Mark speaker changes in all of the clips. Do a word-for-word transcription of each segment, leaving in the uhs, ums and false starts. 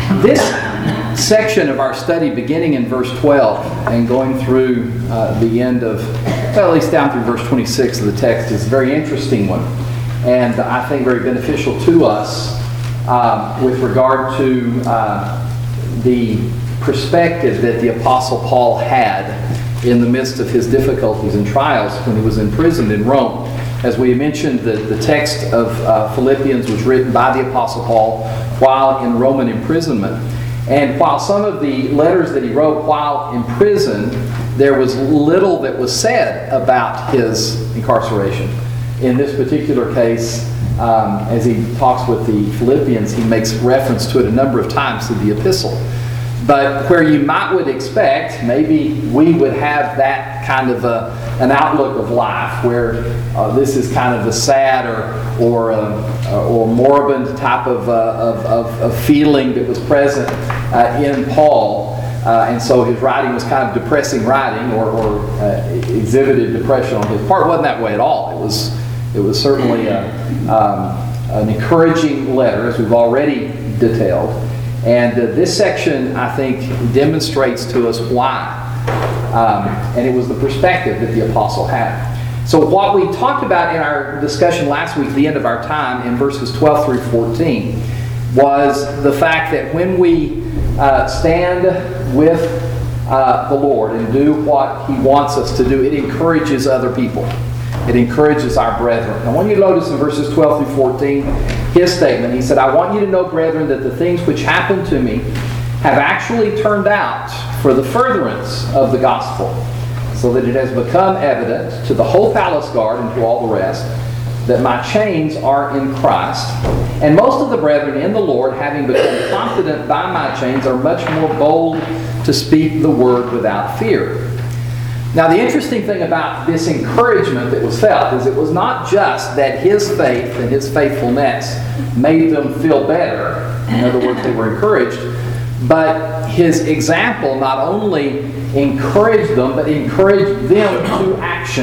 Speaker 1: This section of our study, beginning in verse twelve and going through uh, the end of, well, at least down through verse twenty-six of the text, is a very interesting one, and I think very beneficial to us uh, with regard to uh, the perspective that the Apostle Paul had in the midst of his difficulties and trials when he was imprisoned in Rome. As we mentioned, the, the text of uh, Philippians was written by the Apostle Paul while in Roman imprisonment. And while some of the letters that he wrote while in prison, there was little that was said about his incarceration. In this particular case, um, as he talks with the Philippians, he makes reference to it a number of times through the epistle. But where you might would expect, maybe we would have that kind of a, an outlook of life, where uh, this is kind of a sad or or uh, or morbid type of, uh, of, of, of feeling that was present uh, in Paul, uh, and so his writing was kind of depressing writing, or, or uh, exhibited depression on his part. It wasn't that way at all. It was it was certainly a, um, an encouraging letter, as we've already detailed. And uh, this section, I think, demonstrates to us why. Um, and it was the perspective that the apostle had. So what we talked about in our discussion last week, the end of our time, in verses twelve through fourteen, was the fact that when we uh, stand with uh, the Lord and do what He wants us to do, it encourages other people. It encourages our brethren. Now, when you notice in verses twelve through fourteen, his statement, he said, "I want you to know, brethren, that the things which happened to me have actually turned out for the furtherance of the gospel, so that it has become evident to the whole palace guard and to all the rest that my chains are in Christ. And most of the brethren in the Lord, having become confident by my chains, are much more bold to speak the word without fear." Now, the interesting thing about this encouragement that was felt is it was not just that his faith and his faithfulness made them feel better. In other words, they were encouraged. But his example not only encouraged them, but encouraged them to action.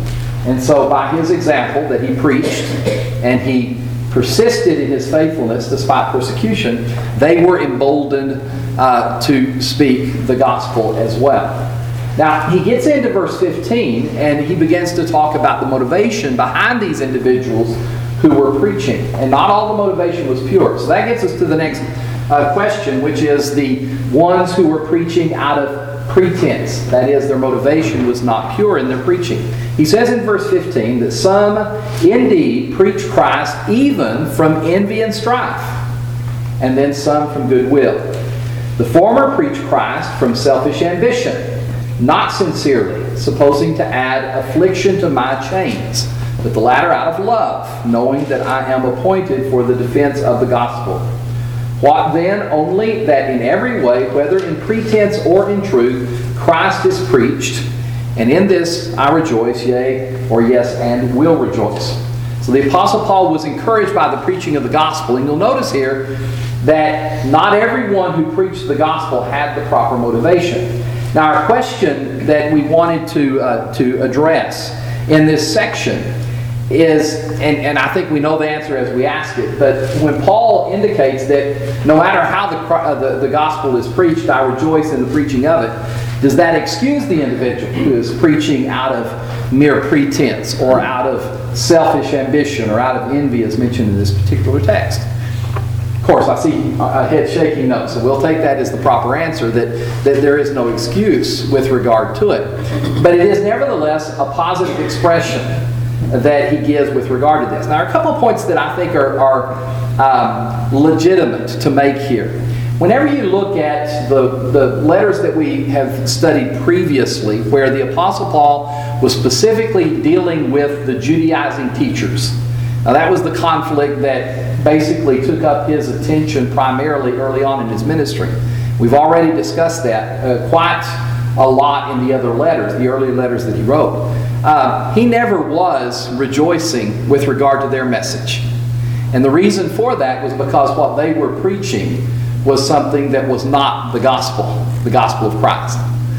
Speaker 1: And so by his example that he preached, and he persisted in his faithfulness despite persecution, they were emboldened uh, to speak the gospel as well. Now, he gets into verse fifteen, and he begins to talk about the motivation behind these individuals who were preaching. And not all the motivation was pure. So that gets us to the next uh, question, which is the ones who were preaching out of pretense. That is, their motivation was not pure in their preaching. He says in verse fifteen that some indeed preach Christ even from envy and strife, and then some from goodwill. The former preach Christ from selfish ambition, not sincerely, supposing to add affliction to my chains, but the latter out of love, knowing that I am appointed for the defense of the gospel. What then? Only that in every way, whether in pretense or in truth, Christ is preached, and in this I rejoice, yea, or yes, and will rejoice. So the Apostle Paul was encouraged by the preaching of the gospel, and you'll notice here that not everyone who preached the gospel had the proper motivation. Now, our question that we wanted to uh, to address in this section is, and, and I think we know the answer as we ask it, but when Paul indicates that no matter how the, uh, the, the gospel is preached, I rejoice in the preaching of it, does that excuse the individual who is preaching out of mere pretense or out of selfish ambition or out of envy as mentioned in this particular text? Of course, I see a head shaking no, so we'll take that as the proper answer, that, that there is no excuse with regard to it. But it is nevertheless a positive expression that he gives with regard to this. Now, there are a couple of points that I think are, are um, legitimate to make here. Whenever you look at the, the letters that we have studied previously, where the Apostle Paul was specifically dealing with the Judaizing teachers, now that was the conflict that basically took up his attention primarily early on in his ministry. We've already discussed that uh, quite a lot in the other letters, the early letters that he wrote. Uh, he never was rejoicing with regard to their message. And the reason for that was because what they were preaching was something that was not the gospel, the gospel of Christ.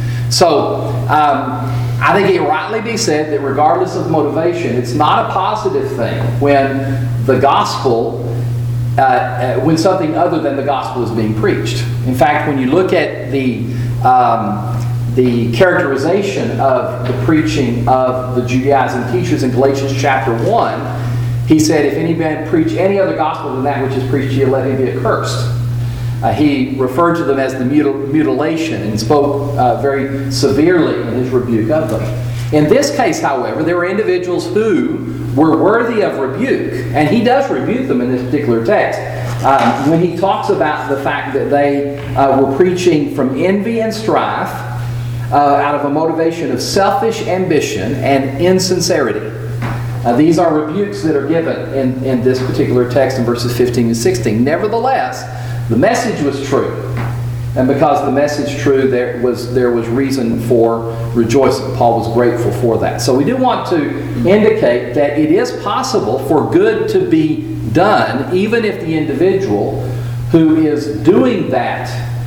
Speaker 1: So, um, I think it rightly be said that regardless of motivation, it's not a positive thing when the gospel uh, uh, when something other than the gospel is being preached. In fact, when you look at the um, the characterization of the preaching of the Judaizing teachers in Galatians chapter one, he said, if any man preach any other gospel than that which is preached to you, let him be accursed. Uh, he referred to them as the mutil- mutilation and spoke uh, very severely in his rebuke of them. In this case, however, there were individuals who were worthy of rebuke, and he does rebuke them in this particular text. Um, when he talks about the fact that they uh, were preaching from envy and strife uh, out of a motivation of selfish ambition and insincerity. Uh, these are rebukes that are given in, in this particular text in verses fifteen and sixteen. Nevertheless, the message was true. And because the message true, there was there was reason for rejoicing. Paul was grateful for that. So we do want to indicate that it is possible for good to be done, even if the individual who is doing that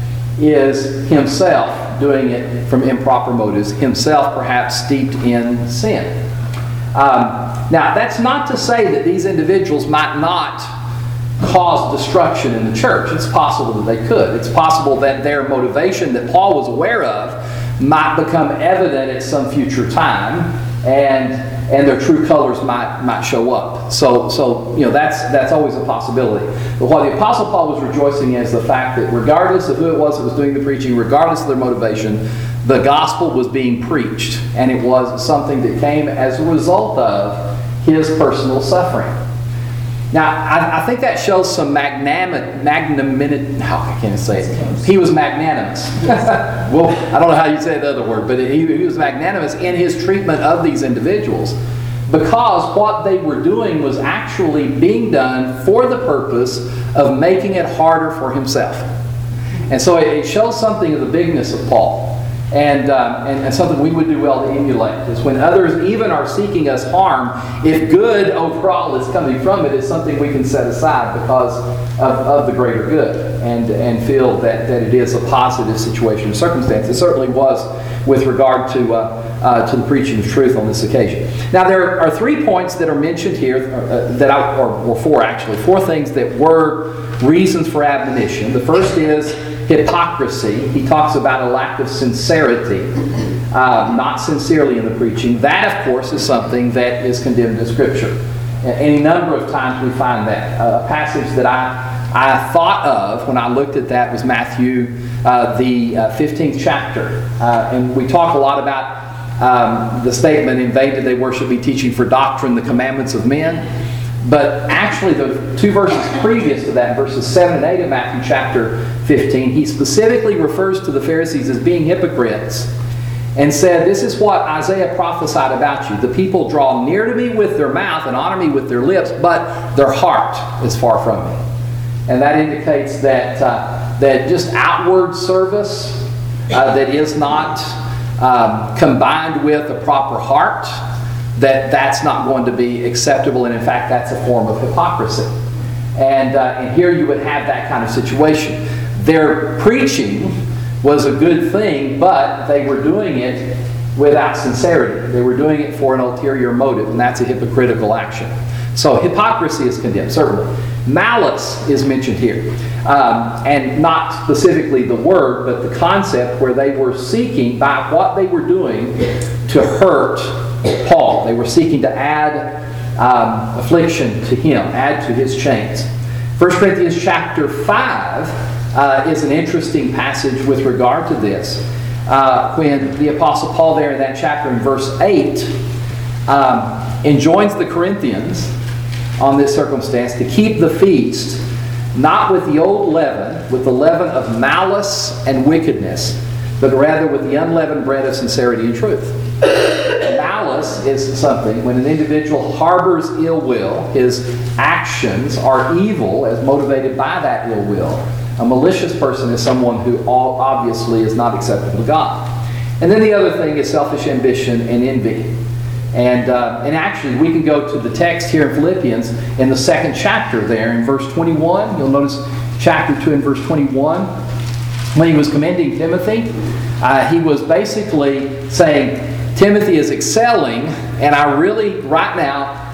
Speaker 1: is himself doing it from improper motives, himself perhaps steeped in sin. Um, now, that's not to say that these individuals might not cause destruction in the church. It's possible that they could. It's possible that their motivation that Paul was aware of might become evident at some future time, and and their true colors might might show up. So so you know that's that's always a possibility. But what the Apostle Paul was rejoicing in is the fact that regardless of who it was that was doing the preaching, regardless of their motivation, the gospel was being preached, and it was something that came as a result of his personal suffering. Now, I, I think that shows some magnanimity. Magnanimity. How can I say it? He was magnanimous. Well, I don't know how you say the other word, but he, he was magnanimous in his treatment of these individuals, because what they were doing was actually being done for the purpose of making it harder for himself. And so it, it shows something of the bigness of Paul. And, um, and, and something we would do well to emulate is when others even are seeking us harm, if good overall is coming from it, it's something we can set aside because of, of the greater good, and, and feel that, that it is a positive situation or circumstance. It certainly was with regard to, uh, uh, to the preaching of truth on this occasion. Now, there are three points that are mentioned here, uh, that I, or, or four actually, four things that were reasons for admonition. The first is hypocrisy. He talks about a lack of sincerity, uh, not sincerely in the preaching. That, of course, is something that is condemned in Scripture. Any number of times we find that. Uh, a passage that I, I thought of when I looked at that was Matthew, uh, the uh, fifteenth chapter. Uh, and we talk a lot about um, the statement, "In vain did they worship me, teaching for doctrine the commandments of men." But actually, the two verses previous to that, verses seven and eight of Matthew chapter fifteen, he specifically refers to the Pharisees as being hypocrites and said, "This is what Isaiah prophesied about you. The people draw near to me with their mouth and honor me with their lips, but their heart is far from me." And that indicates that, uh, that just outward service uh, that is not um, combined with a proper heart, that that's not going to be acceptable, and in fact that's a form of hypocrisy. And, uh, and here you would have that kind of situation. Their preaching was a good thing, but they were doing it without sincerity. They were doing it for an ulterior motive, and that's a hypocritical action. So hypocrisy is condemned, certainly. Malice is mentioned here. Um, and not specifically the word, but the concept, where they were seeking, by what they were doing, to hurt Paul. They were seeking to add um, affliction to him, add to his chains. First Corinthians chapter five uh, is an interesting passage with regard to this. Uh, when the Apostle Paul there in that chapter in verse eight um, enjoins the Corinthians on this circumstance to keep the feast, not with the old leaven, with the leaven of malice and wickedness, but rather with the unleavened bread of sincerity and truth. Malice is something when an individual harbors ill will, his actions are evil as motivated by that ill will. A malicious person is someone who all obviously is not acceptable to God. And then the other thing is selfish ambition and envy. And, uh, and actually, we can go to the text here in Philippians in the second chapter there in verse twenty-one. You'll notice chapter two and verse twenty-one. When he was commending Timothy, uh, he was basically saying, Timothy is excelling, and I really, right now,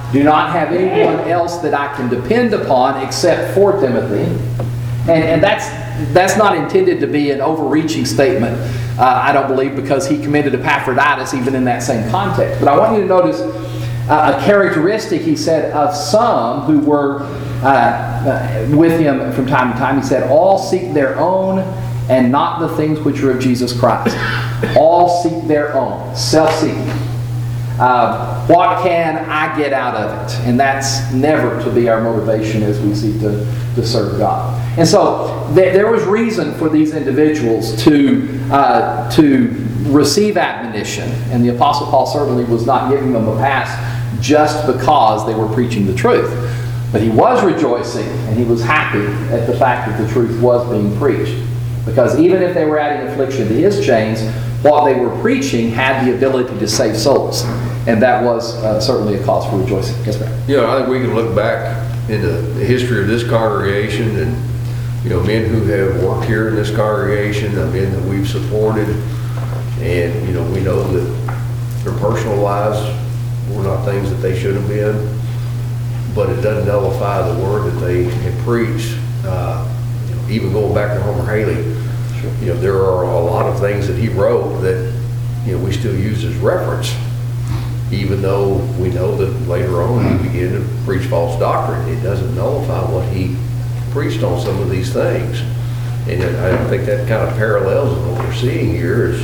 Speaker 1: do not have anyone else that I can depend upon except for Timothy. And, and that's, that's not intended to be an overreaching statement, uh, I don't believe, because he commended Epaphroditus even in that same context. But I want you to notice uh, a characteristic, he said, of some who were uh, uh, with him from time to time. He said, all seek their own and not the things which are of Jesus Christ. All seek their own, self-seeking. Uh, what can I get out of it? And that's never to be our motivation as we seek to, to serve God. And so th- there was reason for these individuals to, uh, to receive admonition. And the Apostle Paul certainly was not giving them a pass just because they were preaching the truth. But he was rejoicing and he was happy at the fact that the truth was being preached. Because even if they were adding affliction to his chains, what they were preaching had the ability to save souls. And that was uh, certainly a cause for rejoicing. Yes, ma'am.
Speaker 2: You know, I think we can look back into the history of this congregation and, you know, men who have worked here in this congregation, the men that we've supported, and, you know, we know that their personal lives were not things that they should have been, but it doesn't nullify the word that they had preached. Uh, you know, even going back to Homer Haley, sure. You know, there are a lot of things that he wrote that, you know, we still use as reference, even though we know that later on he began to preach false doctrine. It doesn't nullify what he preached on some of these things. And I think that kind of parallels what we're seeing here is,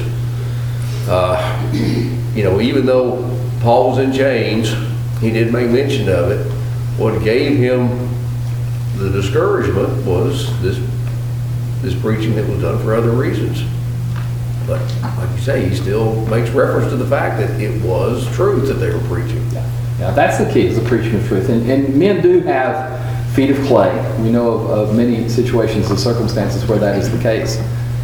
Speaker 2: uh, you know, even though Paul was in chains, he did make mention of it. What gave him the discouragement was this, this preaching that was done for other reasons. But like you say, he still makes reference to the fact that it was truth that they were preaching.
Speaker 1: Yeah, yeah, that's the key, is the preaching of truth. And, and men do have feet of clay. We know of, of many situations and circumstances where that is the case.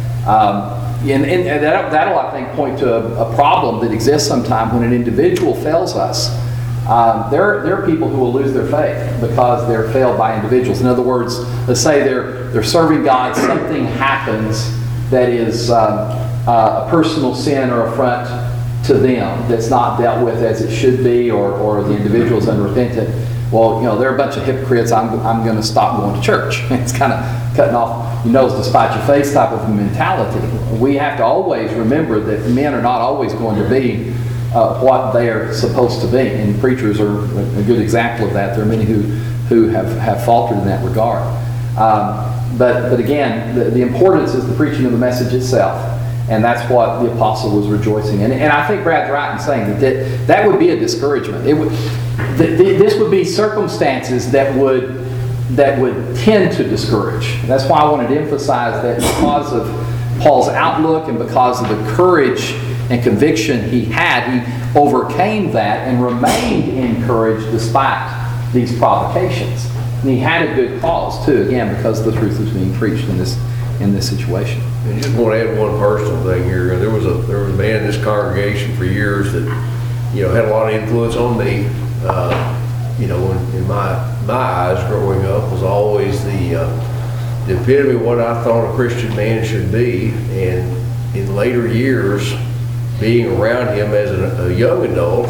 Speaker 1: Um, and and that, that'll, I think, point to a, a problem that exists sometimes when an individual fails us. Um, there, there are people who will lose their faith because they're failed by individuals. In other words, let's say they're, they're serving God, something happens that is um, Uh, a personal sin or affront to them that's not dealt with as it should be, or, or the individual is unrepentant. Well, you know, they're a bunch of hypocrites. I'm, I'm going to stop going to church. It's kind of cutting off your nose to spite your face type of mentality. We have to always remember that men are not always going to be uh, what they are supposed to be. And preachers are a good example of that. There are many who, who have, have faltered in that regard. Um, but, but again, the, the importance is the preaching of the message itself. And that's what the apostle was rejoicing in. And I think Brad's right in saying that that, that would be a discouragement. It would, th- th- this would be circumstances that would, that would tend to discourage. And that's why I wanted to emphasize that because of Paul's outlook and because of the courage and conviction he had, he overcame that and remained encouraged despite these provocations. And he had a good cause too, again, because the truth was being preached in this in this situation.
Speaker 2: I just want to add one personal thing here. There was a there was a man in this congregation for years that, you know, had a lot of influence on me. Uh, you know, in, in my my eyes growing up, was always the uh, the epitome of what I thought a Christian man should be. And in later years, being around him as a, a young adult,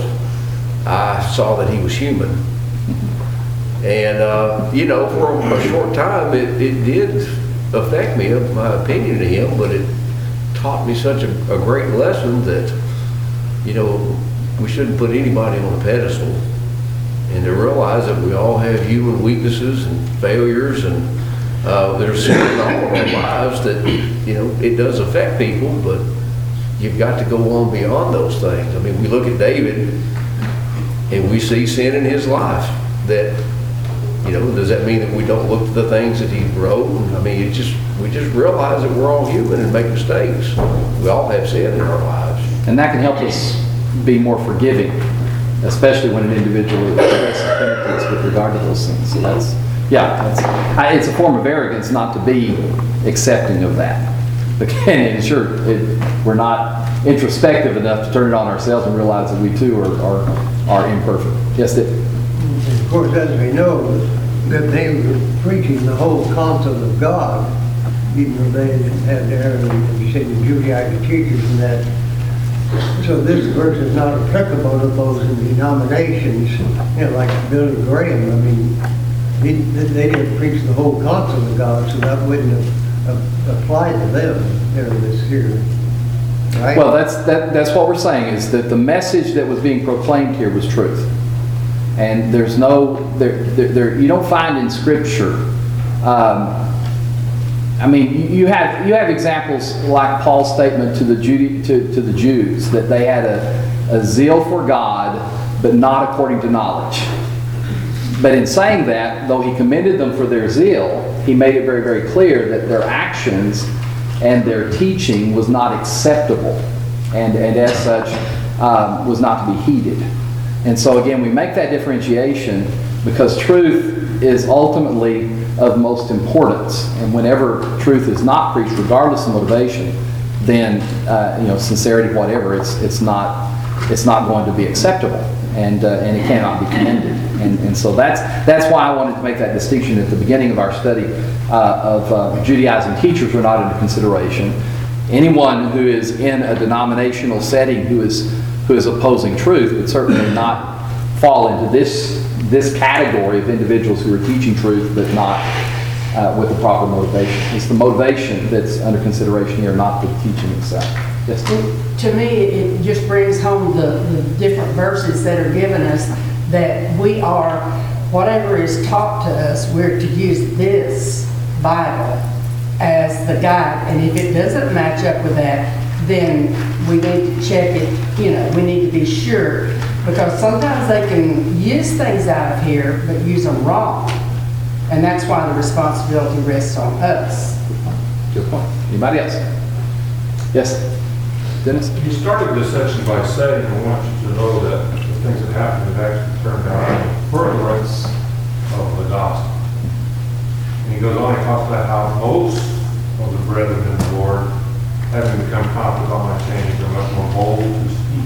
Speaker 2: I saw that he was human. And uh, you know, for a short time, it, it did affect me, my opinion of him, but it taught me such a, a great lesson that, you know, we shouldn't put anybody on a pedestal, and to realize that we all have human weaknesses and failures, and uh, there's sin in all of our lives that, you know, it does affect people, but you've got to go on beyond those things. I mean, we look at David and we see sin in his life that, you know, does that mean that we don't look at the things that he wrote? I mean, it just we just realize that we're all human and make mistakes. We all have sin in our lives.
Speaker 1: And that can help us be more forgiving, especially when an individual expresses penitence with regard to those things. So that's, yeah, that's, I, it's a form of arrogance not to be accepting of that. Again, and sure, it, we're not introspective enough to turn it on ourselves and realize that we too are, are, are imperfect. Yes, Dick?
Speaker 3: Of course, as we know, that they were preaching the whole counsel of God, even though they had their, you say, the Judaic teachers and that. So this verse is not applicable to those denominations, you know, like Billy Graham. I mean, he, they didn't preach the whole counsel of God, so that wouldn't have, have applied to them, you know, this here. Right?
Speaker 1: Well, that's, that, that's what we're saying, is that the message that was being proclaimed here was truth. And there's no, there, there, there you don't find in Scripture, um, I mean, you- you have, you have examples like Paul's statement to the, Jude, to, to the Jews, that they had a, a zeal for God, but not according to knowledge. But in saying that, though he commended them for their zeal, he made it very, very clear that their actions and their teaching was not acceptable, and, and as such, um, was not to be heeded. And so again, we make that differentiation because truth is ultimately of most importance. And whenever truth is not preached, regardless of motivation, then uh, you know, sincerity, whatever, it's it's not it's not going to be acceptable, and uh, and it cannot be commended. And and so that's that's why I wanted to make that distinction at the beginning of our study uh, of uh, Judaizing teachers were not into consideration. Anyone who is in a denominational setting who is who is opposing truth would certainly not fall into this this category of individuals who are teaching truth but not uh, with the proper motivation. It's the motivation that's under consideration here, not the teaching itself. Yes, Steve?
Speaker 4: To me, it just brings home the, the different verses that are given us, that we are, whatever is taught to us, we're to use this Bible as the guide. And if it doesn't match up with that, then we need to check it, you know, we need to be sure. Because sometimes they can use things out of here, but use them wrong. And that's why the responsibility rests on us.
Speaker 1: Good point. Anybody else? Yes? Dennis?
Speaker 5: You started this section by saying, I want you to know that the things that happened have actually turned out in furtherance of the gospel. And he goes on, he talks about how most of the brethren in the Lord, having become confident on my change, are much more bold to speak.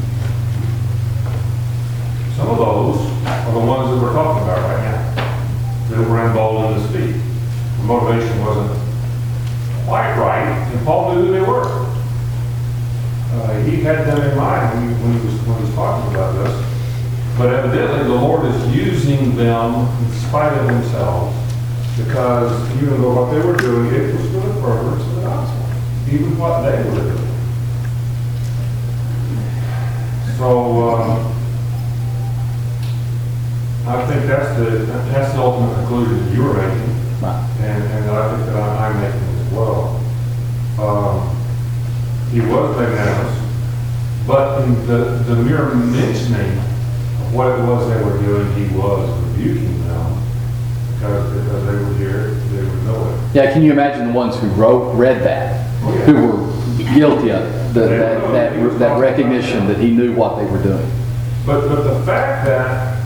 Speaker 5: Some of those are the ones that we're talking about right now, that were emboldened to speak. The motivation wasn't quite right, and Paul knew who they were. Uh, he had them in mind when he, when, he was, when he was talking about this. But evidently the Lord is using them in spite of themselves, because even though what they were doing, it was for the furtherance of the gospel, even what they were doing. So um, I think that's the that's the ultimate conclusion that you were making,
Speaker 1: Right.
Speaker 5: and, and I think that I, I'm making as well. Um, he was magnanimous, but in the, the mere mentioning of what it was they were doing, he was rebuking them, because, because they were here, they would know it.
Speaker 1: Yeah, can you imagine the ones who wrote, read that,
Speaker 5: Oh, yeah.
Speaker 1: who were guilty of it, the, that, that, that recognition that he knew what they were doing?
Speaker 5: But, but the fact that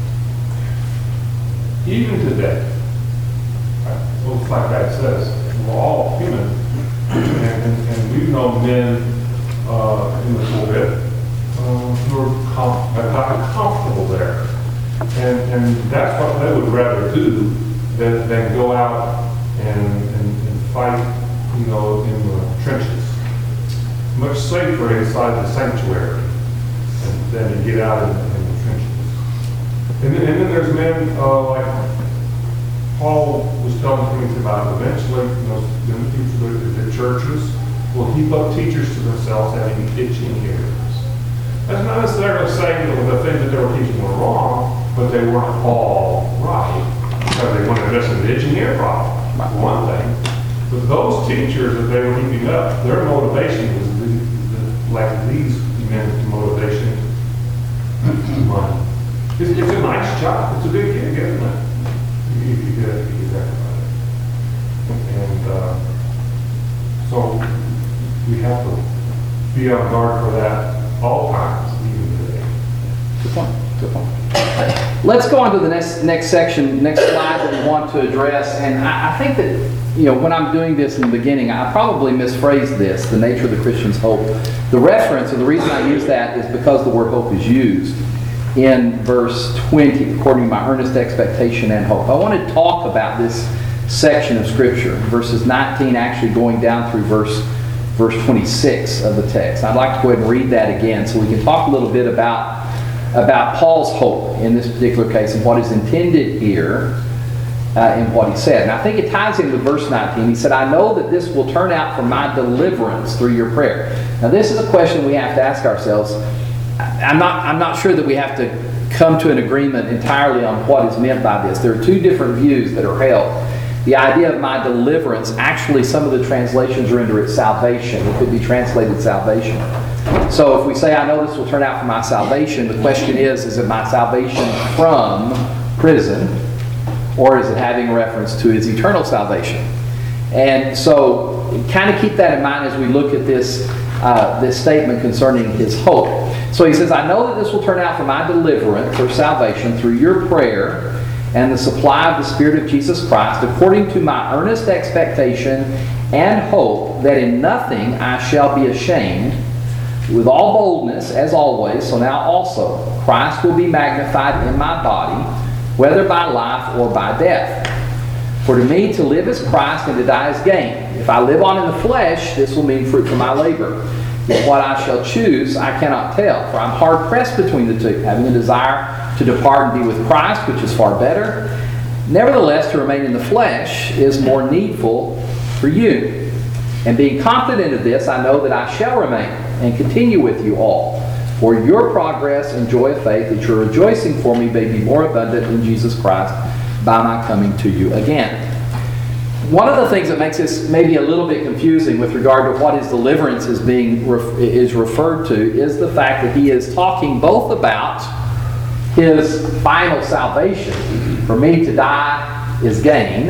Speaker 5: even today, right, well, it's like that says, we're all human, and, and, and we've known men uh, in the pulpit uh, who are com- have gotten comfortable there, and and that's what they would rather do than, than go out and, and, and fight, you know, in the trenches. Much safer inside the sanctuary than to get out in, in the trenches. And then, and then there's men uh, like Paul was telling Timothy about eventually, you know, the future of the churches will heap up teachers to themselves having itching ears. That's not necessarily saying that the things that they were teaching were wrong, but they weren't all right, because they wanted to address an itching ear problem, for one thing. But those teachers that they were heaping up, their motivation was the, the, like these men's motivation, money. It's, it's a nice job. It's a big gig, isn't it? You, you, you get, you get that about it. And uh, so we have to be on guard for that all times, even today.
Speaker 1: Good point. Good point. Let's go on to the next next section, next slide that we want to address. And I, I think that, you know, when I'm doing this in the beginning, I probably misphrased this, the nature of the Christian's hope. The reference, or the reason I use that, is because the word hope is used in verse twenty, according to my earnest expectation and hope. I want to talk about this section of Scripture, verses nineteen actually going down through verse verse twenty-six of the text. I'd like to go ahead and read that again so we can talk a little bit about, about Paul's hope in this particular case and what is intended here uh, in what he said. And I think it ties in with verse nineteen. He said, I know that this will turn out for my deliverance through your prayer. Now this is a question we have to ask ourselves. I'm not, I'm not sure that we have to come to an agreement entirely on what is meant by this. There are two different views that are held. The idea of my deliverance, actually some of the translations render it salvation. It could be translated salvation. So if we say, I know this will turn out for my salvation, the question is, is it my salvation from prison, or is it having reference to his eternal salvation? And so kind of keep that in mind as we look at this, uh, this statement concerning his hope. So he says, I know that this will turn out for my deliverance or salvation through your prayer and the supply of the Spirit of Jesus Christ, according to my earnest expectation and hope that in nothing I shall be ashamed, with all boldness, as always, so now also, Christ will be magnified in my body, whether by life or by death. For to me to live is Christ and to die is gain. If I live on in the flesh, this will mean fruit for my labor. But what I shall choose, I cannot tell, for I'm hard pressed between the two, having a desire to depart and be with Christ, which is far better. Nevertheless, to remain in the flesh is more needful for you. And being confident of this, I know that I shall remain and continue with you all, for your progress and joy of faith, that your rejoicing for me may be more abundant in Jesus Christ by my coming to you again. One of the things that makes this maybe a little bit confusing with regard to what his deliverance is being is referred to is the fact that he is talking both about his final salvation, for me to die is gain,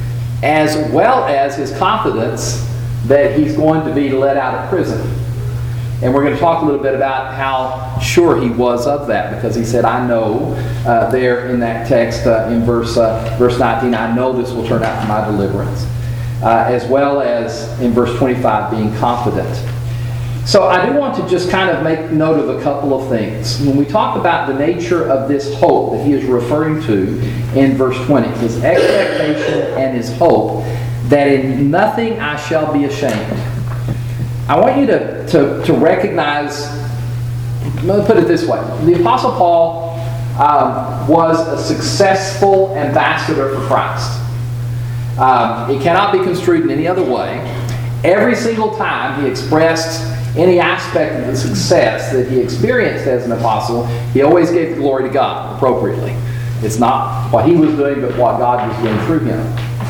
Speaker 1: as well as his confidence that he's going to be let out of prison. And we're going to talk a little bit about how sure he was of that, because he said, I know, uh, there in that text uh, in verse, uh, verse nineteen, I know this will turn out for my deliverance. Uh, as well as in verse twenty-five, being confident. So I do want to just kind of make note of a couple of things. When we talk about the nature of this hope that he is referring to in verse twenty, his expectation and his hope, that in nothing I shall be ashamed. I want you to, to, to recognize, let me put it this way. The Apostle Paul um, was a successful ambassador for Christ. Um, it cannot be construed in any other way. Every single time he expressed any aspect of the success that he experienced as an apostle, he always gave glory to God appropriately. It's not what he was doing, but what God was doing through him.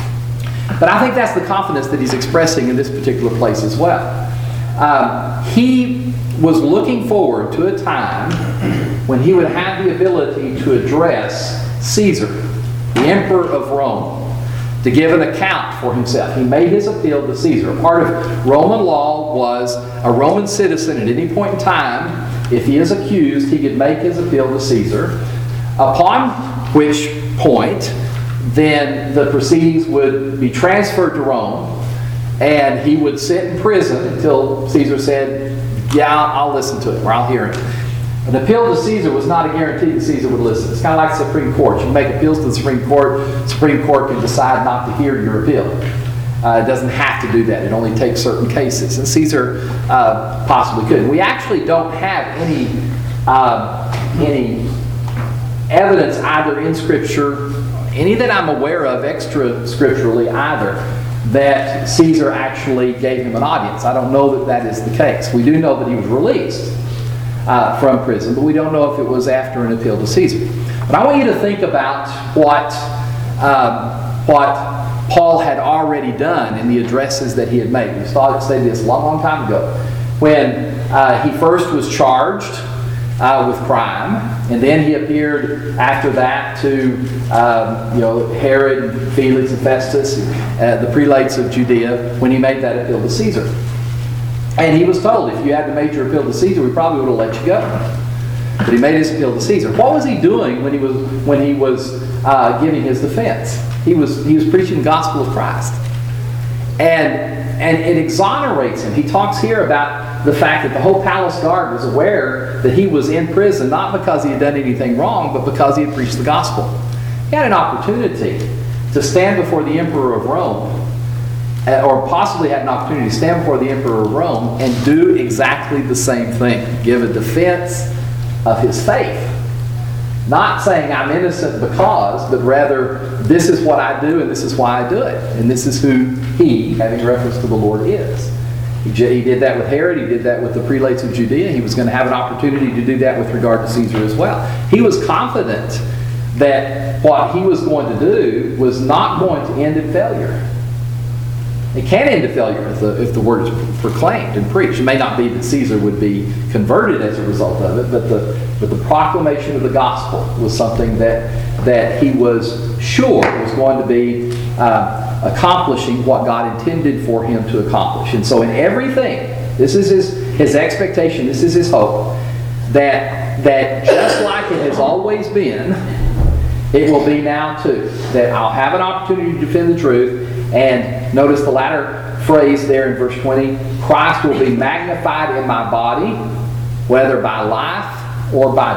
Speaker 1: But I think that's the confidence that he's expressing in this particular place as well. Um, he was looking forward to a time when he would have the ability to address Caesar, the emperor of Rome, to give an account for himself. He made his appeal to Caesar. Part of Roman law was a Roman citizen at any point in time, if he is accused, he could make his appeal to Caesar, upon which point then the proceedings would be transferred to Rome, and he would sit in prison until Caesar said, yeah, I'll, I'll listen to it, or I'll hear it. An appeal to Caesar was not a guarantee that Caesar would listen. It's kind of like the Supreme Court. You make appeals to the Supreme Court, the Supreme Court can decide not to hear your appeal. Uh, it doesn't have to do that. It only takes certain cases. And Caesar uh, possibly could. We actually don't have any, uh, any evidence either in Scripture, any that I'm aware of extra scripturally either, that Caesar actually gave him an audience. I don't know that that is the case. We do know that he was released uh, from prison, but we don't know if it was after an appeal to Caesar. But I want you to think about what, um, what Paul had already done in the addresses that he had made. We saw it say this a long, long time ago. When uh, he first was charged uh, with crime, and then he appeared after that to um, you know, Herod, Felix, and Festus, uh, the prelates of Judea, when he made that appeal to Caesar. And he was told, if you had made your appeal to Caesar, we probably would have let you go. But he made his appeal to Caesar. What was he doing when he was when he was uh, giving his defense? He was he was preaching the gospel of Christ, and and it exonerates him. He talks here about the fact that the whole palace guard was aware that he was in prison, not because he had done anything wrong, but because he had preached the gospel. He had an opportunity to stand before the emperor of Rome uh, or possibly had an opportunity to stand before the emperor of Rome and do exactly the same thing, give a defense of his faith. Not saying I'm innocent because, but rather this is what I do and this is why I do it. And this is who he, having reference to the Lord, is. He, j- he did that with Herod. He did that with the prelates of Judea. He was going to have an opportunity to do that with regard to Caesar as well. He was confident that what he was going to do was not going to end in failure. It can end in failure if the, if the word is proclaimed and preached. It may not be that Caesar would be converted as a result of it, but the, but the proclamation of the gospel was something that, that he was sure was going to be uh, accomplishing what God intended for him to accomplish. And so in everything, this is his, his expectation, this is his hope, that, that just like it has always been, it will be now too. That I'll have an opportunity to defend the truth. And notice the latter phrase there in verse twenty, Christ will be magnified in my body, whether by life or by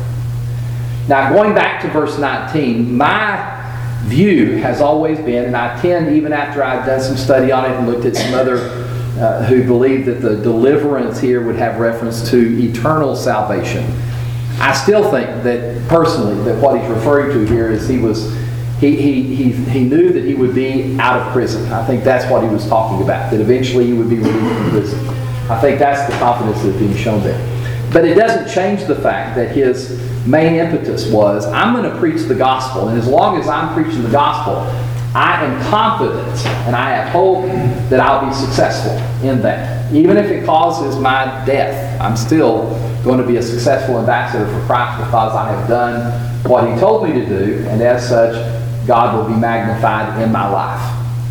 Speaker 1: death. Now going back to verse nineteen, my view has always been, and I tend, even after I've done some study on it and looked at some other uh, who believe that the deliverance here would have reference to eternal salvation. I still think that personally that what he's referring to here is he was He, he, he, he knew that he would be out of prison. I think that's what he was talking about, that eventually he would be released from prison. I think that's the confidence that's being shown there. But it doesn't change the fact that his main impetus was, I'm going to preach the gospel, and as long as I'm preaching the gospel, I am confident and I have hope that I'll be successful in that. Even if it causes my death, I'm still going to be a successful ambassador for Christ because I have done what he told me to do, and as such, God will be magnified in my life.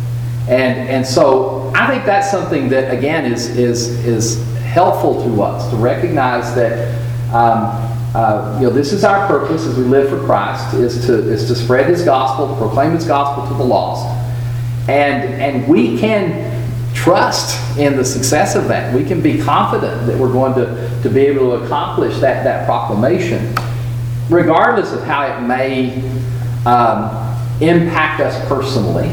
Speaker 1: And and so I think that's something that, again, is is is helpful to us to recognize that um, uh, you know, this is our purpose as we live for Christ, is to is to spread his gospel, to proclaim his gospel to the lost. And and we can trust in the success of that. We can be confident that we're going to, to be able to accomplish that, that proclamation, regardless of how it may um, impact us personally.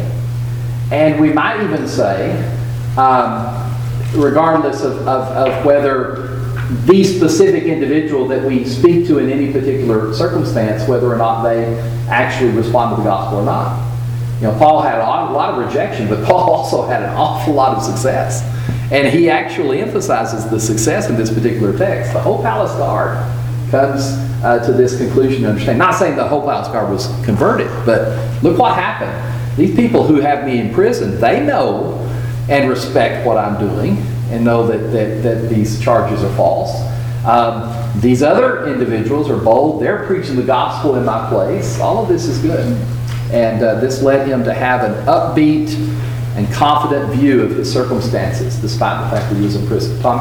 Speaker 1: And we might even say, um, regardless of, of, of whether the specific individual that we speak to in any particular circumstance, whether or not they actually respond to the gospel or not. You know, Paul had a lot, a lot of rejection, but Paul also had an awful lot of success. And he actually emphasizes the success in this particular text. The whole palace guard comes uh, to this conclusion to understand. Not saying the whole palace guard was converted, but look what happened. These people who have me in prison, they know and respect what I'm doing and know that, that, that these charges are false. Um, these other individuals are bold. They're preaching the gospel in my place. All of this is good. And uh, this led him to have an upbeat and confident view of his circumstances, despite the fact that he was in prison. Tom?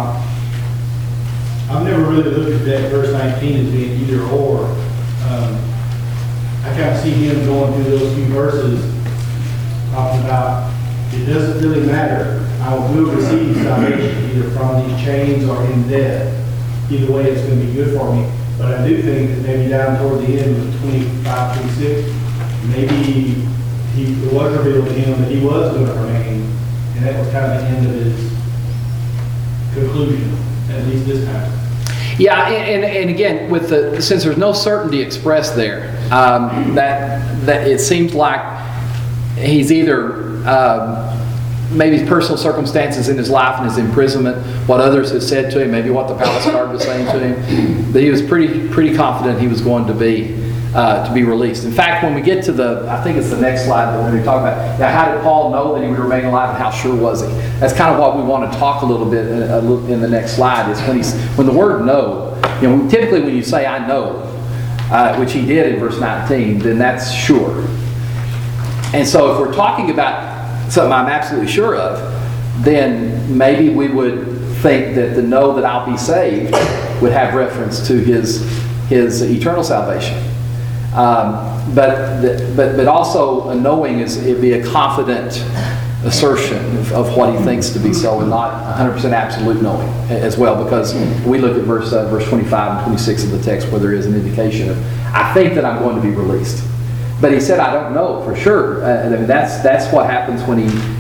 Speaker 6: I've never really looked at that verse nineteen as being either or. Um, I kind of see him going through those few verses, talking about it doesn't really matter. I will receive salvation either from these chains or in death. Either way, it's going to be good for me. But I do think that maybe down toward the end of twenty-five, twenty-six, maybe he, it was revealed to him that he was going to remain, and that was kind of the end of his conclusion, at least this time.
Speaker 1: Yeah, and, and, and again, with the since there's no certainty expressed there, um, that that it seems like he's either um, maybe personal circumstances in his life and his imprisonment, what others have said to him, maybe what the palace guard was saying to him, that he was pretty pretty confident he was going to be uh, to be released. In fact, when we get to the, I think it's the next slide that we're going to talk about. Now, how did Paul know that he would remain alive, and how sure was he? That's kind of what we want to talk a little bit in, a little, in the next slide. Is when he's when the word "know." You know, typically when you say "I know," uh, which he did in verse nineteen, then that's sure. And so, if we're talking about something I'm absolutely sure of, then maybe we would think that the know that I'll be saved would have reference to his his eternal salvation. Um, but, the, but but also a knowing is it'd be a confident assertion of, of what he thinks to be so, and not one hundred percent absolute knowing as well. Because we look at verse uh, verse twenty-five and twenty-six of the text, where there is an indication of, I think that I'm going to be released. But he said, I don't know for sure. Uh, I mean, that's that's what happens when he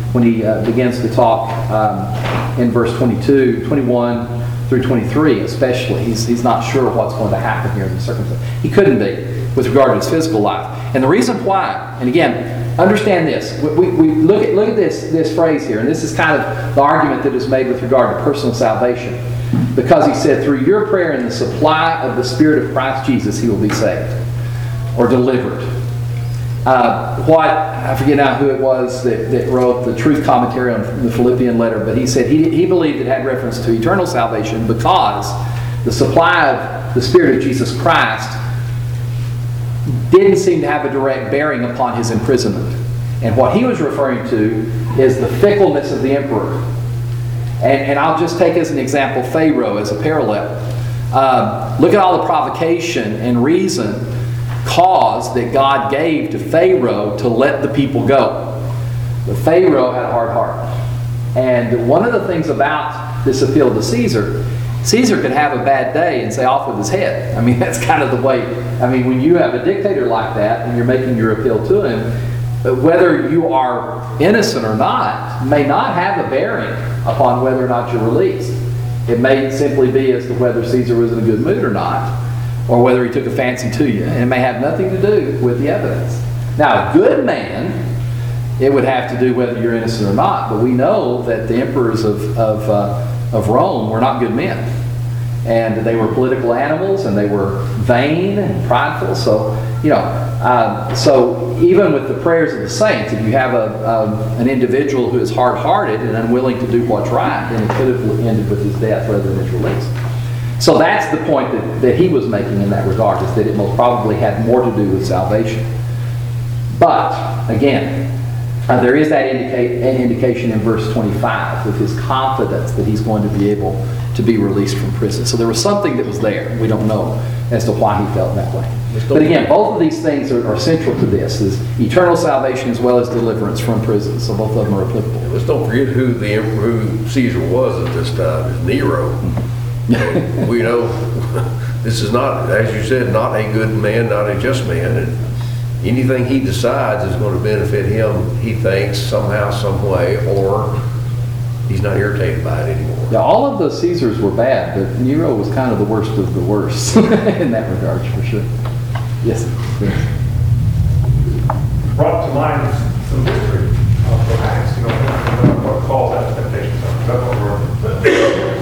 Speaker 1: when he uh, begins to talk um, in verse twenty-two, twenty-one through twenty-three especially. He's, he's not sure what's going to happen here in the circumstance. He couldn't be with regard to his physical life. And the reason why, and again, understand this. We, we look at, look at this, this phrase here, and this is kind of the argument that is made with regard to personal salvation. Because he said, through your prayer and the supply of the Spirit of Christ Jesus, he will be saved or delivered. Uh, what, I forget now who it was that, that wrote the truth commentary on the Philippian letter, but he said he, he believed it had reference to eternal salvation because the supply of the Spirit of Jesus Christ didn't seem to have a direct bearing upon his imprisonment. And what he was referring to is the fickleness of the emperor. And, and I'll just take as an example Pharaoh as a parallel. Um, look at all the provocation and reason, cause that God gave to Pharaoh to let the people go. But Pharaoh had a hard heart. And one of the things about this appeal to Caesar, Caesar could have a bad day and say off with his head. I mean, that's kind of the way. I mean, when you have a dictator like that and you're making your appeal to him, whether you are innocent or not may not have a bearing upon whether or not you're released. It may simply be as to whether Caesar was in a good mood or not, or whether he took a fancy to you. And it may have nothing to do with the evidence. Now, a good man, it would have to do whether you're innocent or not. But we know that the emperors of, of, uh, of Rome were not good men. And they were political animals, and they were vain and prideful. So, you know, uh, so even with the prayers of the saints, if you have a, um, an individual who is hard-hearted and unwilling to do what's right, then it could have ended with his death rather than his release. So that's the point that, that he was making in that regard, is that it most probably had more to do with salvation. But, again, uh, there is that indicate, an indication in verse twenty-five with his confidence that he's going to be able to be released from prison. So there was something that was there. We don't know as to why he felt that way. But again, both of these things are, are central to this, is eternal salvation as well as deliverance from prison. So both of them are applicable.
Speaker 2: Let's don't forget who the emperor, who Caesar was at this time. It's Nero. We know this is not, as you said, not a good man, not a just man. And anything he decides is going to benefit him, he thinks, somehow, some way, or he's not irritated by it anymore.
Speaker 1: Yeah, all of the Caesars were bad, but Nero was kind of the worst of the worst in that regard, for sure. Yes. Yes.
Speaker 5: Brought to mind some history of the Acts, you know, what calls that temptation. That's what we're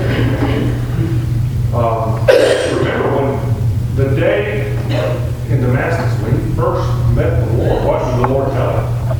Speaker 5: um, remember when the day in Damascus, when he first met the Lord, what did the Lord tell him?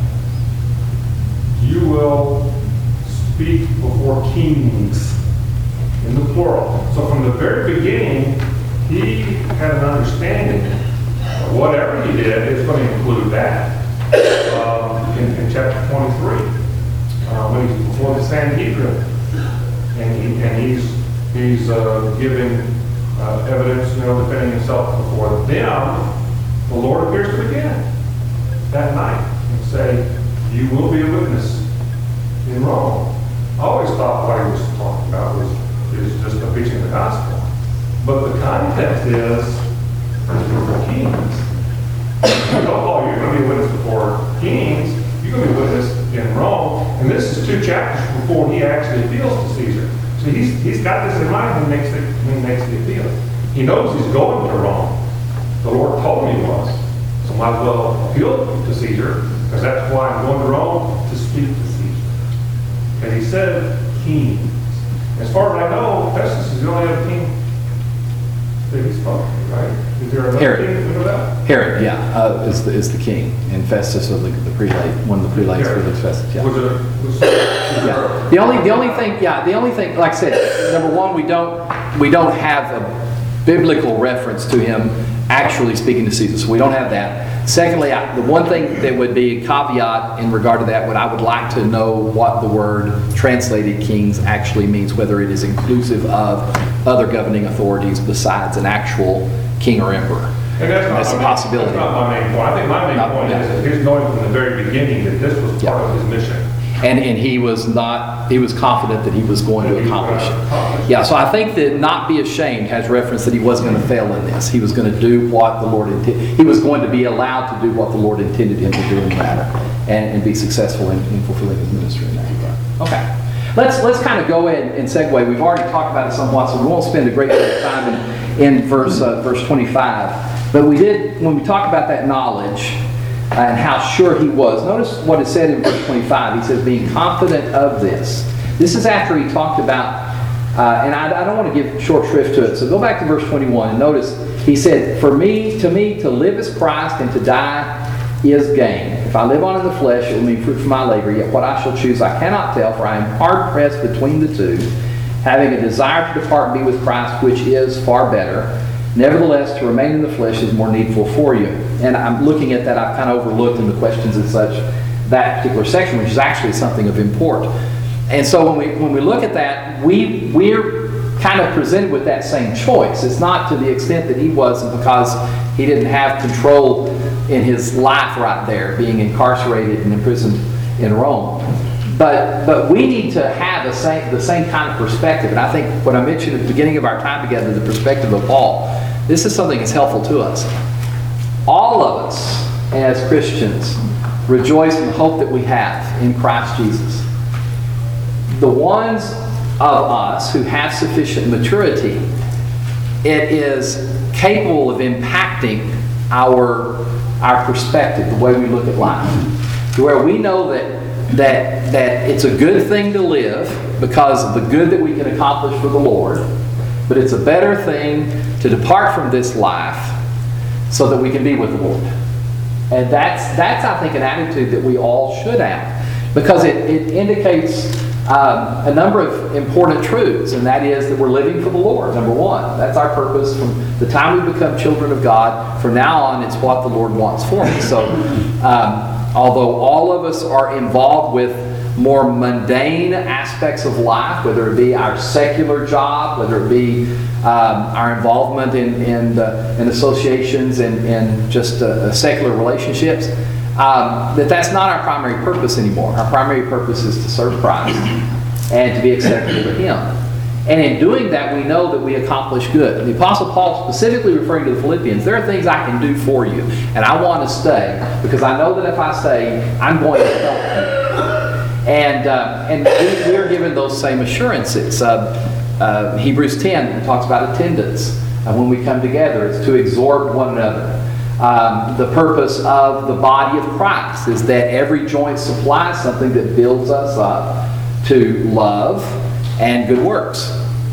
Speaker 5: You will speak before kings, in the plural. So from the very beginning, he had an understanding that whatever he did is going to include that. Um, in, in chapter twenty-three, uh, when he's before the Sanhedrin, and, he, and he's he's uh, giving uh, evidence, you know, defending himself before them, the Lord appears to him again that night and say, "You will be a witness in Rome." I always thought what he was talking about was is just the preaching of the gospel. But the context is before kings. Oh, you're going to be a witness before kings. You're going to be a witness in Rome. And this is two chapters before he actually appeals to Caesar. So he's, he's got this in mind when he makes the, when he makes the appeal. He knows he's going to Rome. The Lord told him he was. So might as well appeal to Caesar, because that's why I'm going to Rome, to speak to Caesar. And he said, kings. As far as I know, Festus is the only other king that he spoke to, right? Is there another
Speaker 1: Herod.
Speaker 5: king that we know about?
Speaker 1: Herod, yeah, uh, is, the, is the king. And Festus was the, the prelate, one of the prelates for the Festus, yeah.
Speaker 5: Was it, was, was
Speaker 1: Yeah. The only, the only thing, yeah, the only thing, like I said, number one, we don't, we don't have a biblical reference to him actually speaking to Caesar, so we don't have that. Secondly, I, the one thing that would be a caveat in regard to that, would I would like to know what the word translated kings actually means, whether it is inclusive of other governing authorities besides an actual king or emperor.
Speaker 5: And that's, not
Speaker 1: That's a
Speaker 5: my-
Speaker 1: possibility.
Speaker 5: That's not my main point. I think my main
Speaker 1: Not-
Speaker 5: point
Speaker 1: yeah.
Speaker 5: is that his knowing from the very beginning that this was
Speaker 1: Yeah.
Speaker 5: part of his mission.
Speaker 1: And, and he was not, he was confident that he was going to
Speaker 5: That he was
Speaker 1: accomplish
Speaker 5: gonna
Speaker 1: it.
Speaker 5: accomplish it.
Speaker 1: Yeah, so I think that not be ashamed has reference that he wasn't going to fail in this. He was going to do what the Lord intended. He was going to be allowed to do what the Lord intended him to do in the matter, and, and be successful in, in fulfilling his ministry in that. Okay. Let's, let's kind of go ahead and segue. We've already talked about it somewhat, so we won't spend a great deal of time in, in verse, uh, verse twenty-five. But we did, when we talked about that knowledge and how sure he was, notice what it said in verse twenty-five. He says, being confident of this. This is after he talked about, uh, and I, I don't want to give short shrift to it, so go back to verse twenty-one and notice he said, for me, to me, to live is Christ and to die is gain. If I live on in the flesh, it will mean fruit for my labor, yet what I shall choose I cannot tell, for I am hard pressed between the two, having a desire to depart and be with Christ, which is far better. Nevertheless, to remain in the flesh is more needful for you. And I'm looking at that, I've kind of overlooked in the questions and such, that particular section, which is actually something of import. And so when we when we look at that, we, we're kind of presented with that same choice. It's not to the extent that he wasn't, because he didn't have control in his life right there, being incarcerated and imprisoned in Rome. But but we need to have the same, the same kind of perspective. And I think what I mentioned at the beginning of our time together, the perspective of Paul, this is something that's helpful to us. All of us as Christians rejoice in the hope that we have in Christ Jesus. The ones of us who have sufficient maturity, it is capable of impacting our, our perspective, the way we look at life. To where we know that That, that it's a good thing to live because of the good that we can accomplish for the Lord, but it's a better thing to depart from this life so that we can be with the Lord. And that's, that's I think, an attitude that we all should have, because it, it indicates um, a number of important truths, and that is that we're living for the Lord, number one. That's our purpose from the time we become children of God. From now on, it's what the Lord wants for us. So, um, although all of us are involved with more mundane aspects of life, whether it be our secular job, whether it be um, our involvement in, in, uh, in associations and, and just uh, secular relationships, um, that that's not our primary purpose anymore. Our primary purpose is to serve Christ and to be acceptable to Him. And in doing that, we know that we accomplish good. The Apostle Paul, specifically referring to the Philippians, there are things I can do for you, and I want to stay, because I know that if I stay, I'm going to help you. And, uh, and we, we are given those same assurances. Uh, uh, Hebrews ten talks about attendance. Uh, when we come together, it's to exhort one another. Um, the purpose of the body of Christ is that every joint supplies something that builds us up to love and good works.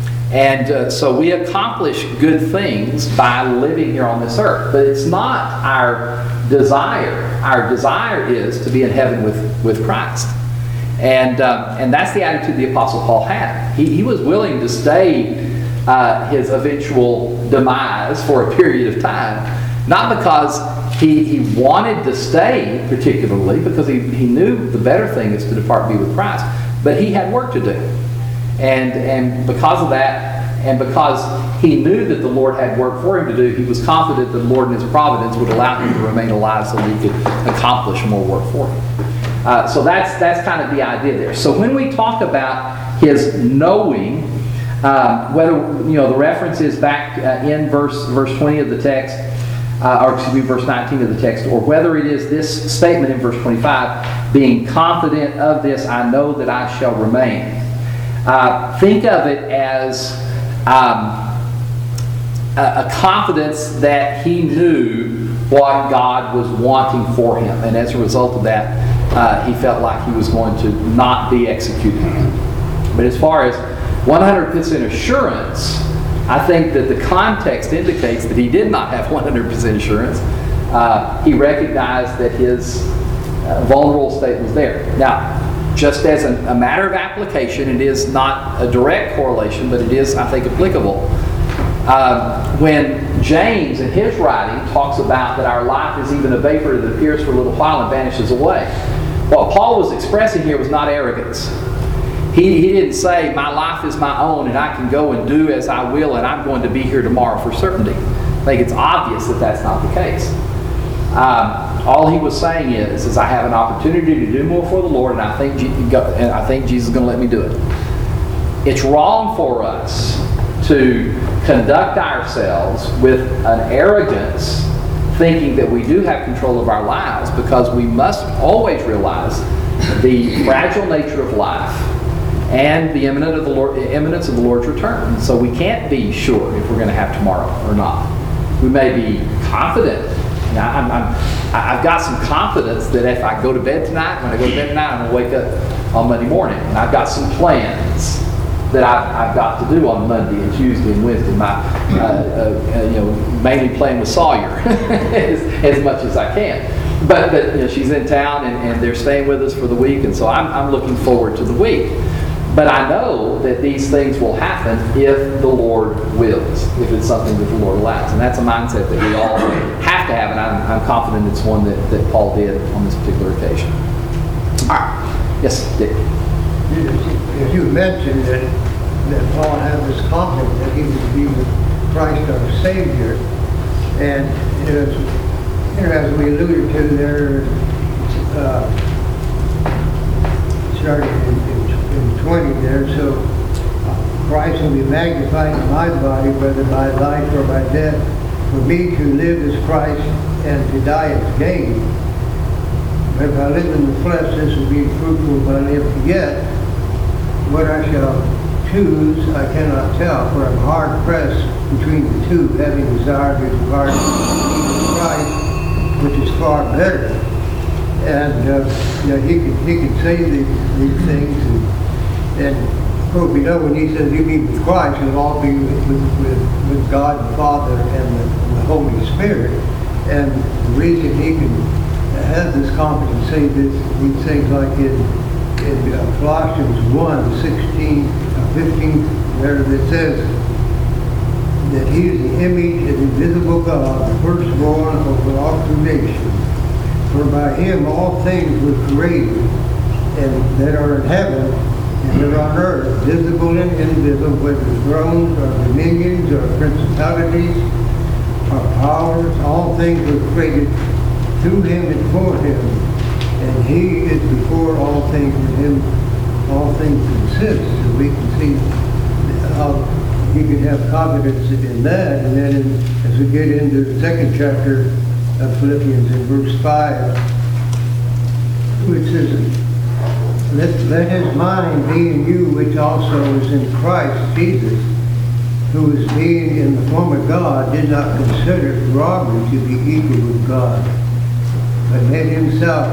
Speaker 1: And uh, so we accomplish good things by living here on this earth. But it's not our desire. Our desire is to be in heaven with, with Christ. And, uh, and that's the attitude the Apostle Paul had. He, he was willing to stay uh, his eventual demise for a period of time. Not because he, he wanted to stay particularly, because he, he knew the better thing is to depart and be with Christ. But he had work to do. And, and because of that, and because he knew that the Lord had work for him to do, he was confident that the Lord in His providence would allow him to remain alive so that he could accomplish more work for him. Uh, so that's, that's kind of the idea there. So when we talk about his knowing, um, whether, you know, the reference is back uh, in verse, verse twenty of the text, uh, or excuse me, verse nineteen of the text, or whether it is this statement in verse twenty-five, being confident of this, I know that I shall remain. Uh, think of it as um, a, a confidence that he knew what God was wanting for him. And as a result of that, uh, he felt like he was going to not be executed. But as far as one hundred percent assurance, I think that the context indicates that he did not have one hundred percent assurance. Uh, he recognized that his uh, vulnerable state was there. Now, just as a, a matter of application, it is not a direct correlation, but it is, I think, applicable. Um, when James, in his writing, talks about that our life is even a vapor that appears for a little while and vanishes away, what Paul was expressing here was not arrogance. He, he didn't say, my life is my own and I can go and do as I will and I'm going to be here tomorrow for certainty. I think it's obvious that that's not the case. Um, all he was saying is, is I have an opportunity to do more for the Lord, and I think, and I think Jesus is going to let me do it. It's wrong for us to conduct ourselves with an arrogance, thinking that we do have control of our lives, because we must always realize the fragile nature of life, and the imminent of the Lord, imminence of the Lord's return. So we can't be sure if we're going to have tomorrow or not. We may be confident. Now, I'm, I'm, I've got some confidence that if I go to bed tonight, when I go to bed tonight, I'm going to wake up on Monday morning. And I've got some plans that I've, I've got to do on Monday and Tuesday and Wednesday. My, uh, uh, you know, mainly playing with Sawyer as, as much as I can. But, but you know, she's in town and, and they're staying with us for the week, and so I'm, I'm looking forward to the week. But I know that these things will happen if the Lord wills, if it's something that the Lord allows. And that's a mindset that we all have to have, and I'm, I'm confident it's one that, that Paul did on this particular occasion. All right. Yes, Dick.
Speaker 3: As you mentioned that, that Paul had this confidence that he would be with Christ our Savior, and as, you know, as we alluded to there, uh, starting in, in, in twenty there, so Christ will be magnified in my body, whether by life or by death. For me to live is Christ, and to die is gain. But if I live in the flesh, this will be fruitful. If I live yet, what I shall choose, I cannot tell, for I'm hard pressed between the two, having desired to depart from Christ, which is far better. And uh, you know, he could he could say these, these things, and, and of course we know when he says you be with Christ, you'll all be with, with, with God the Father and the, and the Holy Spirit. And the reason he can have this confidence, say this, these things like in, in uh, Colossians one, sixteen, uh, fifteen, where it says that he is the image of the invisible God, the firstborn over all creation. For by him all things were created, and that are in heaven and that are on earth, visible and invisible, whether thrones or dominions or principalities or powers, all things were created through him and for him. And he is before all things, in him all things consist. So we can see how he can have confidence in that. And then in, as we get into the second chapter of Philippians in verse five, which says, let, let his mind be in you, which also is in Christ Jesus, who is being in the form of God, did not consider it robbery to be equal with God, but made himself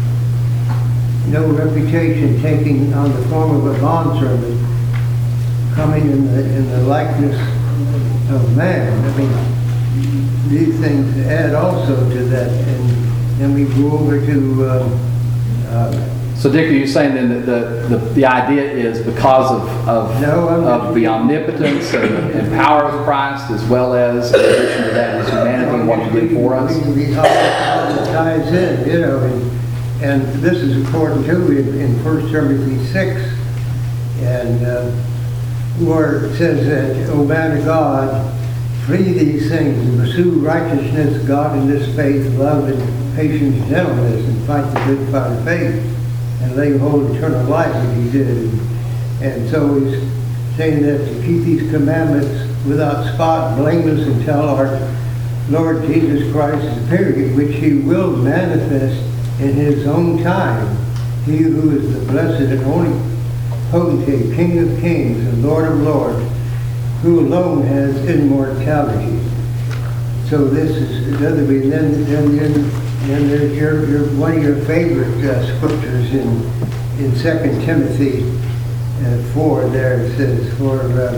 Speaker 3: no reputation, taking on the form of a bondservant, coming in the, in the likeness of man. I mean, these things add also to that. And then we go over to uh, uh,
Speaker 1: So Dick, are you saying then that the, the, the idea is because of, of,
Speaker 3: No, I'm not.
Speaker 1: of the omnipotence and, and power of Christ, as well as, in addition to that, his humanity and what he did for us?
Speaker 3: We, we, how it ties in, you know, and, and this is important too in, in First Timothy six, and uh, where it says that, O man of God, flee these things and pursue righteousness, godliness, faith, love, and patience, gentleness, and fight the good fight of faith, and lay hold of eternal life as he did. And, and so he's saying that to keep these commandments without spot, blameless, until our Lord Jesus Christ is appeared, which he will manifest in his own time. He who is the blessed and only potentate, King of kings and Lord of lords, who alone has immortality. So this is another way. And then, then, then, then there's your, your, one of your favorite uh, scriptures in in Second Timothy uh, four. There it says, "For uh,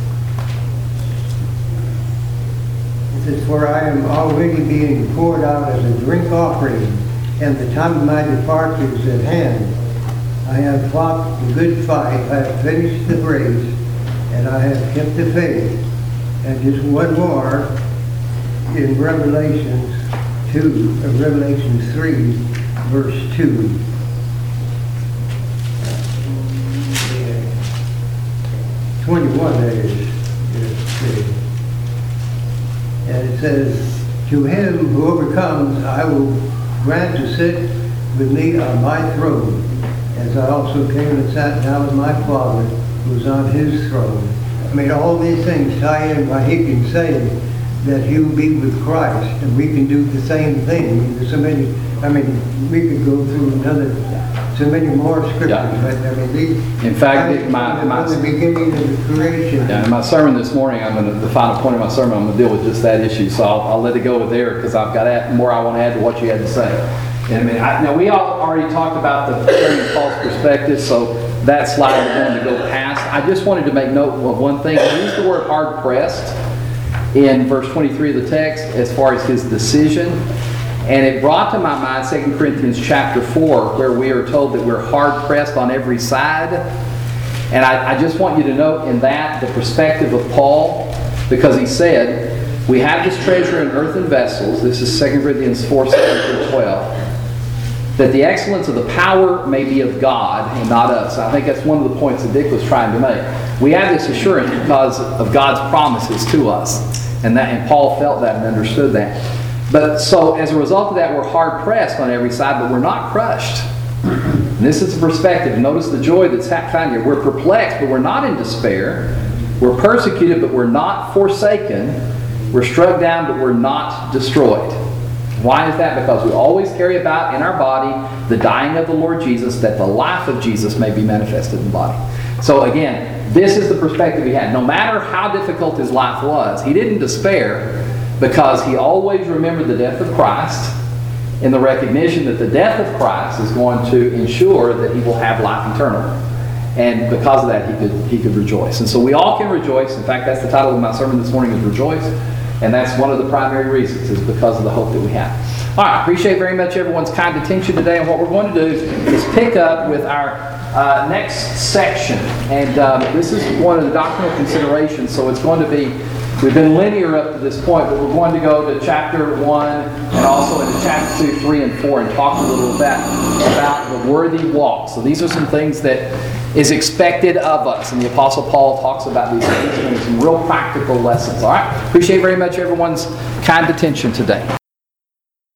Speaker 3: it says, for I am already being poured out as a drink offering, and the time of my departure is at hand. I have fought the good fight, I have finished the race, and I have kept the faith." And just one more in Revelations two, uh, Revelation three, verse two. twenty-one, that is. Yes, and it says, "To him who overcomes, I will grant to sit with me on my throne, as I also came and sat down with my Father, who is on his throne." I mean, all these things tie in why he can say that he will be with Christ, and we can do the same thing. I mean, there's so many, I mean, we could go through another so many more scriptures,
Speaker 1: Yeah.
Speaker 3: but I mean, these.
Speaker 1: In fact, it- my- my-
Speaker 3: From the beginning of the creation.
Speaker 1: Yeah, in my sermon this morning, I'm going to, the final point of my sermon, I'm going to deal with just that issue. So I'll, I'll let it go with there because I've got add- more I want to add to what you had to say. And I mean, I, now we all already talked about the sharing false perspective, so that slide we're going to go past. I just wanted to make note of one thing. He used the word hard pressed in verse twenty-three of the text as far as his decision. And it brought to my mind Second Corinthians chapter four, where we are told that we're hard pressed on every side. And I, I just want you to note in that the perspective of Paul, because he said, we have this treasure in earthen vessels. This is Second Corinthians four, seven through twelve. That the excellence of the power may be of God and not us. I think that's one of the points that Dick was trying to make. We have this assurance because of God's promises to us. And that, and Paul felt that and understood that. But so as a result of that, we're hard pressed on every side, but we're not crushed. And this is the perspective. Notice the joy that's found here. We're perplexed, but we're not in despair. We're persecuted, but we're not forsaken. We're struck down, but we're not destroyed. Why is that? Because we always carry about in our body the dying of the Lord Jesus, that the life of Jesus may be manifested in the body. So again, this is the perspective he had. No matter how difficult his life was, he didn't despair because he always remembered the death of Christ in the recognition that the death of Christ is going to ensure that he will have life eternal. And because of that, he could, he could rejoice. And so we all can rejoice. In fact, that's the title of my sermon this morning, is Rejoice. And that's one of the primary reasons, is because of the hope that we have. All right, appreciate very much everyone's kind attention today. And what we're going to do is pick up with our uh, next section. And um, this is one of the doctrinal considerations, so it's going to be, we've been linear up to this point, but we're going to go to chapter one and also into chapter two, three, and four and talk a little bit about the worthy walk. So these are some things that is expected of us. And the Apostle Paul talks about these things and some real practical lessons. All right? Appreciate very much everyone's kind attention today.